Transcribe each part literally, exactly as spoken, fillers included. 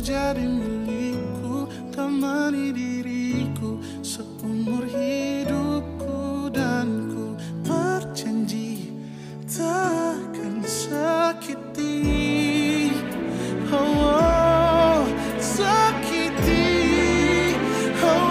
jadi milikku, temani diriku seumur hidupku. Dan ku berjanji takkan sakiti, oh, oh sakiti, oh,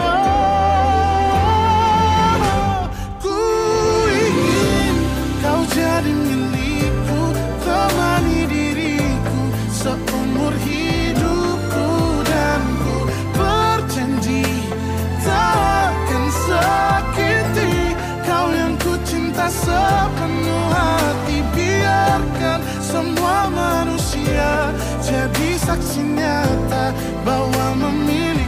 oh. Ku ingin kau jadi milikku, temani diriku seumur hidupku. Dan ku berjanji takkan sakiti kau yang ku cinta sepenuh hati. Biarkan semua manusia jadi saksi nyata bahwa memilih